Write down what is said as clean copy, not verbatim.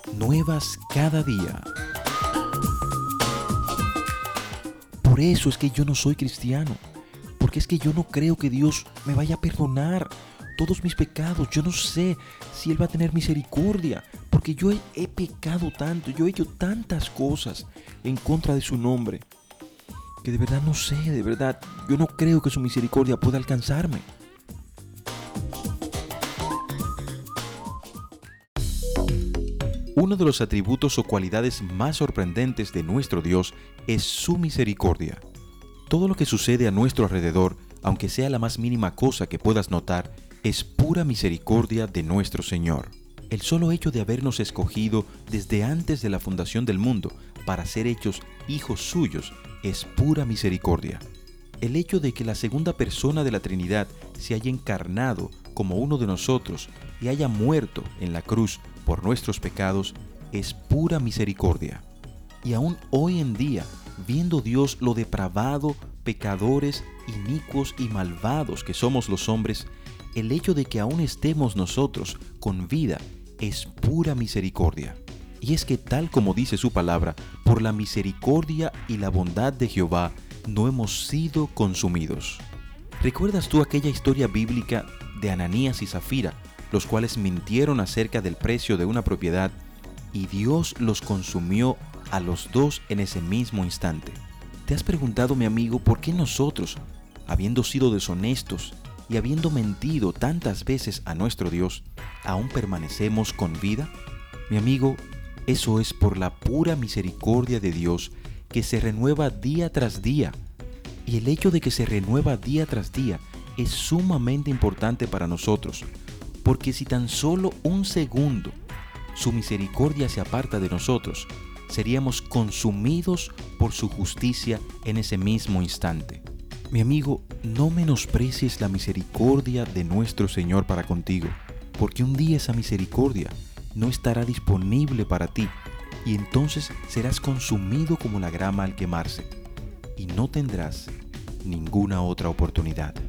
nuevas cada día. Por eso es que yo no soy cristiano, porque es que yo no creo que Dios me vaya a perdonar todos mis pecados. Yo no sé si Él va a tener misericordia, porque yo he pecado tanto, yo he hecho tantas cosas en contra de su nombre, que de verdad no sé, de verdad, yo no creo que su misericordia pueda alcanzarme. Uno de los atributos o cualidades más sorprendentes de nuestro Dios es su misericordia. Todo lo que sucede a nuestro alrededor, aunque sea la más mínima cosa que puedas notar, es pura misericordia de nuestro Señor. El solo hecho de habernos escogido desde antes de la fundación del mundo para ser hechos hijos suyos es pura misericordia. El hecho de que la segunda persona de la Trinidad se haya encarnado como uno de nosotros y haya muerto en la cruz por nuestros pecados es pura misericordia. Y aún hoy en día, viendo Dios lo depravado, pecadores, inicuos y malvados que somos los hombres, el hecho de que aún estemos nosotros con vida es pura misericordia. Y es que tal como dice su palabra, por la misericordia y la bondad de Jehová no hemos sido consumidos. ¿Recuerdas tú aquella historia bíblica de Ananías y Zafira, los cuales mintieron acerca del precio de una propiedad y Dios los consumió a los dos en ese mismo instante? ¿Te has preguntado, mi amigo, por qué nosotros, habiendo sido deshonestos y habiendo mentido tantas veces a nuestro Dios, aún permanecemos con vida? Mi amigo, eso es por la pura misericordia de Dios que se renueva día tras día. Y el hecho de que se renueva día tras día es sumamente importante para nosotros, porque si tan solo un segundo su misericordia se aparta de nosotros, seríamos consumidos por su justicia en ese mismo instante. Mi amigo, no menosprecies la misericordia de nuestro Señor para contigo, porque un día esa misericordia no estará disponible para ti y entonces serás consumido como la grama al quemarse y no tendrás ninguna otra oportunidad.